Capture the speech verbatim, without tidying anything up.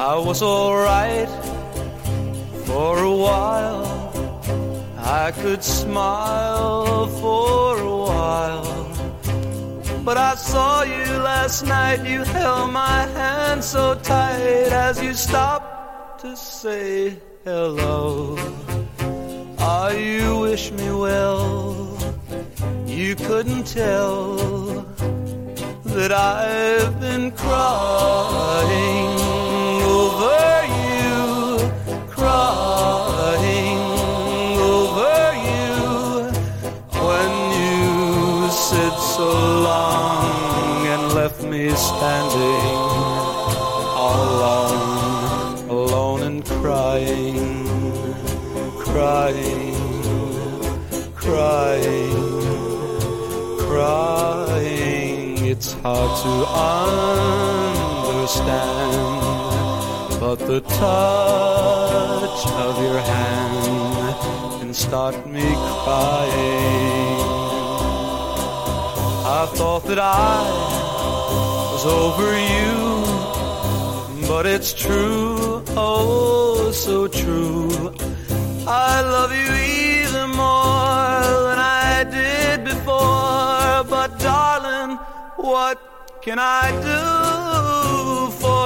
I was alright for a while. I could smile for a while. But I saw you last night. You held my hand so tight as you stopped to say hello. Ah, you wish me well. You couldn't tell that I've been crying over you, crying over you. When you said so long and left me standing all alone, alone and crying, crying, crying, crying. It's hard to understand, but the touch of your hand can start me crying. I thought that I was over you, but it's true, oh so true. I love you even more than I did before. But darling, what can I do for